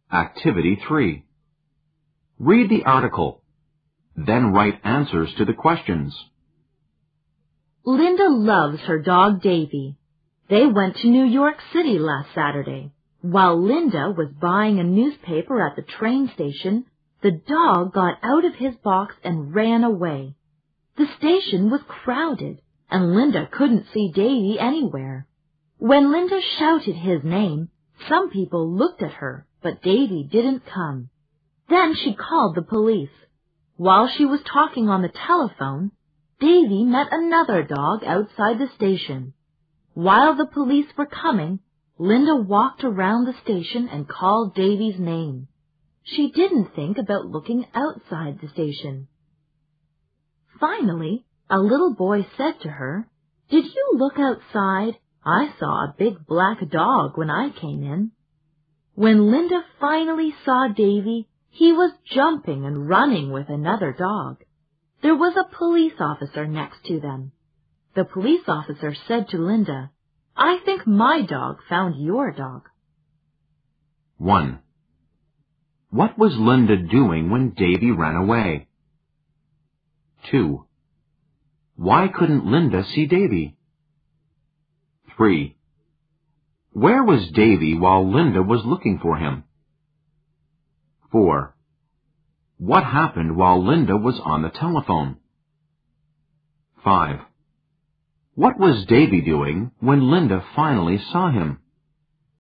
Activity 3. Read the article, then write answers to the questions. Linda loves her dog Davy. They went to New York City last Saturday. While Linda was buying a newspaper at the train station, the dog got out of his box and ran away. The station was crowded, and Linda couldn't see Davy anywhere. When Linda shouted his name, some people looked at her, but Davy didn't come. Then she called the police. While she was talking on the telephone, Davy met another dog outside the station. While the police were coming, Linda walked around the station and called Davy's name. She didn't think about looking outside the station. Finally, a little boy said to her, "Did you look outside? I saw a big black dog when I came in." When Linda finally saw Davy, he was jumping and running with another dog. There was a police officer next to them. The police officer said to Linda, "I think my dog found your dog." 1. What was Linda doing when Davy ran away? 2. Why couldn't Linda see Davy? 3. Where was Davy while Linda was looking for him? 4. What happened while Linda was on the telephone? 5. What was Davy doing when Linda finally saw him?